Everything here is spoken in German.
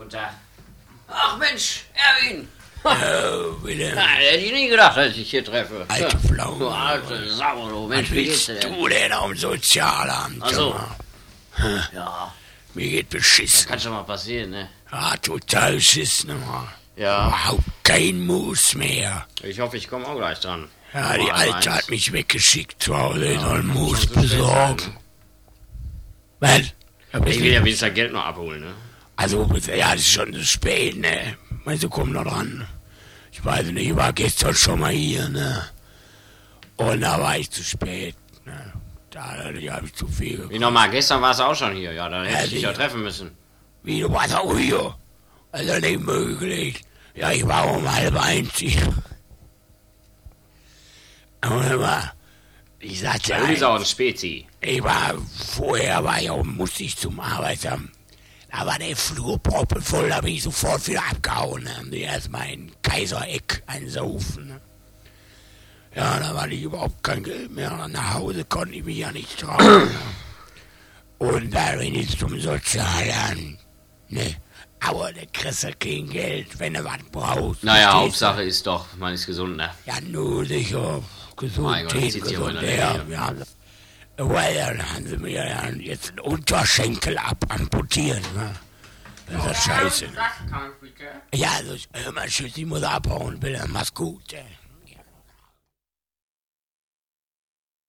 Guten Tag. Ach Mensch, Erwin. Wilhelm. Nein, hätte ich nie gedacht, dass ich dich hier treffe. Alte Pflaume. Du alte Sau, du Mensch, Was wie geht's willst dir denn? du denn am Sozialamt? Ach so. Sag mal? Ja, Mir geht das beschissen. kann schon mal passieren, ne? Ja, total beschissen. Mann. Ja, Überhaupt kein Mus mehr. ich hoffe, ich komme auch gleich dran. Ja, die Mal Alte eins. hat mich weggeschickt zu Hause. Ich soll Mus schon zu spät besorgen. sein. Was? Ich will ja wenigstens Geld noch abholen, ne? Also, ja, es ist schon zu spät, ne? Meinst du, komm noch dran? Ich weiß nicht, ich war gestern schon mal hier, ne? Und da war ich zu spät, ne? Da habe ich zu viel Wie gekriegt. nochmal, gestern warst du auch schon hier. Ja, dann hätte Ja, ich dich ja sicher. treffen müssen. Wie, du warst auch hier? Also nicht möglich. Ja, ich war um 12:30 hier. Aber immer, ich sagte, Ja, du bist auch ein Spezi. musste ich zum Arbeitsamt. Da war der Flur proppenvoll, da bin ich sofort wieder abgehauen. Da haben die erstmal in Kaisereck einsaufen. Ne? Ja, da war ich überhaupt kein Geld mehr. Nach Hause konnte ich mich ja nicht trauen. Ne? Und da bin ich zum Sozialamt. Ne? Aber der kriegst du kein Geld, wenn du was brauchst. Naja, Verstehst du? Hauptsache ist doch, man ist gesund, ne? Ja, nur sicher. Mein Gott, das Gesundheit, sitzt hier wohl in der gesund. Nähe. Ja. Weil dann haben sie mir ja jetzt einen Unterschenkel amputieren. Ne? Das ist ja scheiße. Ne? Das kann ich bitte. Ja, also, hör mal, Tschüss, ich muss abhauen, Wilhelm, mach's gut. Ey.